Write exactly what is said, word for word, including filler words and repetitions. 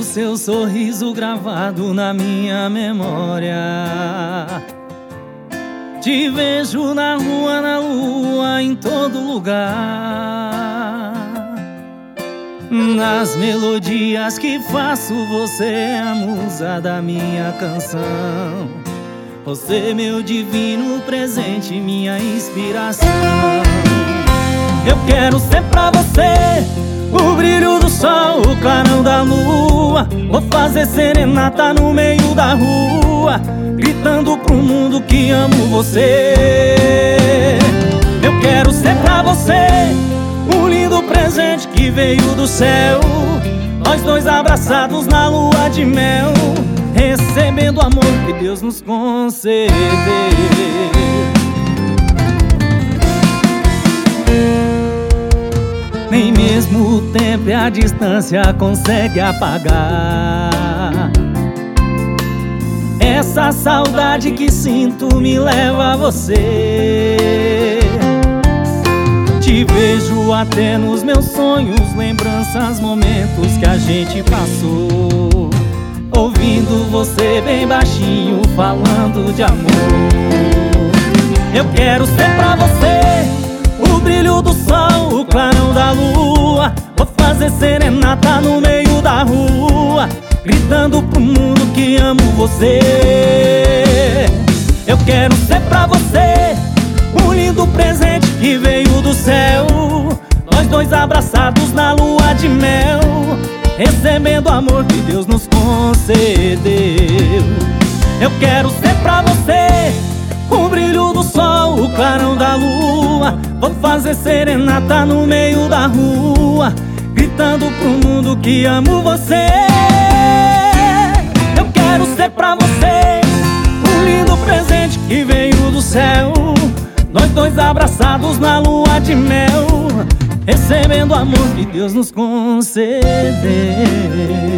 seu sorriso gravado na minha memória. Te vejo na rua, na lua, em todo lugar. Nas melodias que faço, você é a musa da minha canção. Você, meu divino presente, minha inspiração. Eu quero ser pra você o brilho do sol, o clarão da lua. Vou fazer serenata no meio da rua, gritando pro mundo que amo você. Eu quero ser pra você um lindo presente que veio do céu, nós dois abraçados na lua de mel, recebendo o amor que Deus nos concedeu. Nem mesmo o tempo e a distância consegue apagar essa saudade que sinto me leva a você. Te vejo até nos meus sonhos, lembranças, momentos que a gente passou, ouvindo você bem baixinho, falando de amor. Eu quero ser pra você o brilho do sol, o clarão da lua. Vou fazer serenata no meio da rua, gritando pro mundo que amo você. Eu quero ser pra você um lindo presente que veio do céu, nós dois abraçados na lua de mel, recebendo o amor que Deus nos concedeu. Eu quero ser pra você o brilho do sol, o clarão da lua. Vou fazer serenata no meio da rua, gritando pro mundo que amo você. Eu quero ser pra você um lindo presente que veio do céu, nós dois abraçados na lua de mel, recebendo o amor que Deus nos concedeu.